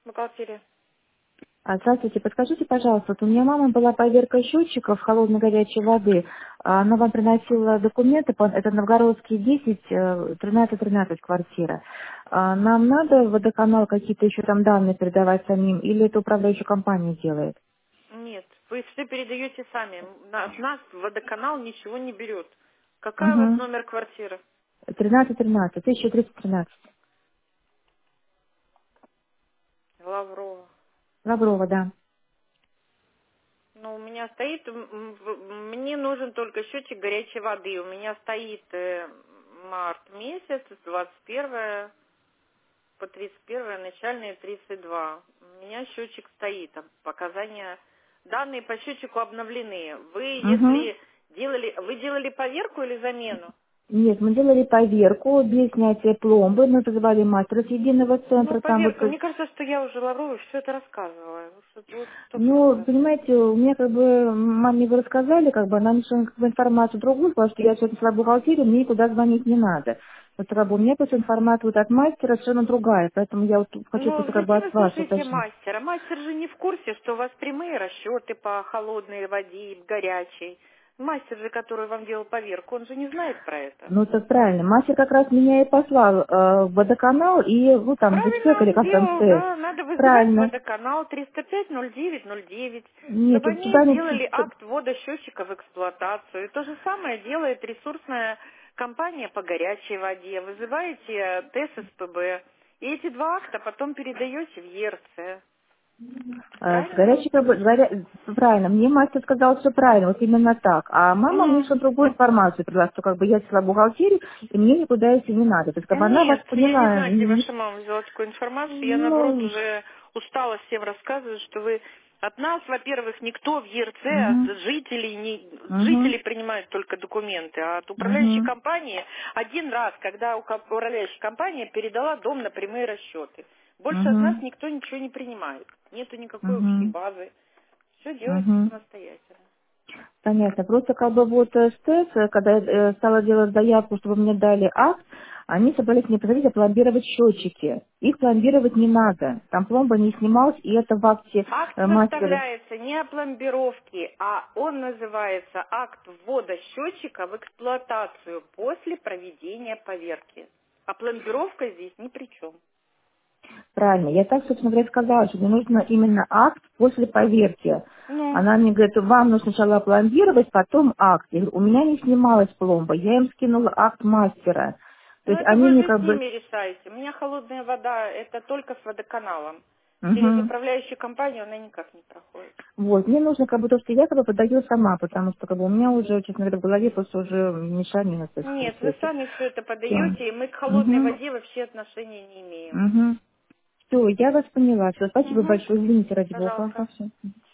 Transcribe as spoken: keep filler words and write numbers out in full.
в квартире. А, Здравствуйте, подскажите, пожалуйста, вот у меня мама была поверка счетчиков холодной горячей воды. А, Она вам приносила документы, по- это Новгородский десять, э, тринадцать тринадцать квартира. А, Нам надо в водоканал какие-то еще там данные передавать самим, или это управляющая компания делает? Нет, вы все передаете сами. На- От нас водоканал ничего не берет. Какая у вас Угу. номер квартиры? тринадцать тринадцать, тысяча триста тринадцать. Лаврова. Лаврова, да. Ну, у меня стоит, м, м, в- мне нужен только счетчик горячей воды. У меня стоит э, март месяц, двадцать первое по тридцать первое, начальные тридцать два. У меня счетчик стоит, там показания, данные по счетчику обновлены. Вы, Угу. если делали, вы делали поверку или замену? Нет, мы делали поверку без снятия пломбы, мы вызывали мастера с единого Ну, центра, там вот. поверка. Мне кажется, что я уже Лавровой все это рассказывала. Вот сто Ну, процентов. понимаете, у меня как бы, маме вы рассказали, как бы, она нашла как бы, информацию другую, сказала, что я сегодня шла в бухгалтерию, мне никуда звонить не надо. Вот как бы у меня просто информация вот от мастера совершенно другая, поэтому я вот хочу Ну, просто как бы зачем вы от вас слушаете уточнить. мастера? Мастер же не в курсе, что у вас прямые расчеты по холодной воде и горячей. Мастер же, который вам делал поверку, он же не знает про это. Ну, так правильно. Мастер как раз меня и послал э, в водоканал и, ну, там, в Правильно ЦЕК или он как там сделал, ЦЕК. да. Надо вызывать Правильно. водоканал триста пять ноль девять ноль девять, Нет, чтобы вот они сюда не... сделали акт ввода счетчика в эксплуатацию. И то же самое делает ресурсная компания по горячей воде. Вызываете ТЭС-СПБ. И эти два акта потом передаете в ЕРЦ. Э, С Правильно? горячей как бы, горя- правильно, мне мастер сказал, что правильно, вот именно так. А мама мне Мгм. что другую информацию привела, что как бы я шла в бухгалтерию, и мне никуда идти не надо. То есть как бы она вас Нет, я не поняла. знаю, где м, ваша мама взяла такую информацию. Я, наоборот, Ну, уже устала всем рассказывать, что вы от нас, во-первых, никто в ЕРЦ, от угу, жителей, не, угу, жители принимают только документы, а от управляющей угу, компании один раз, когда ука- управляющая компания передала дом на прямые расчеты. Больше от нас угу, никто ничего не принимает. Нету никакой общей угу, базы. Все делается угу. самостоятельно. Понятно. Просто как бы вот э, СТЭС, э, когда я э, стала делать заявку, чтобы мне дали акт, они собрались мне посадить, пломбировать счетчики. Их пломбировать не надо. Там пломба не снималась, и это в акте Акт э, мастера. составляется не о пломбировке, а он называется акт ввода счетчика в эксплуатацию после проведения поверки. А пломбировка здесь ни при чем. Правильно. Я так, собственно говоря, сказала, что мне нужно именно акт после поверки. Ну, Она мне говорит, вам нужно сначала пломбировать, потом акт. Я говорю, у меня не снималась пломба, я им скинула акт мастера. То ну есть это они вы мне же как с бы... ними решаете. У меня холодная вода, это только с водоканалом. Через Мгм. управляющую компанию она никак не проходит. Вот, мне нужно как бы то, что я как бы подаю сама, потому что как бы у меня уже, честно говоря, в голове просто уже мешанина со всем Нет, с вы этим. сами все это Всё. подаете, и мы к холодной Угу. воде вообще отношения не имеем. Угу. Все, я вас поняла. Все, спасибо Угу. большое. Извините, ради бога. Пожалуйста. Ага, всё.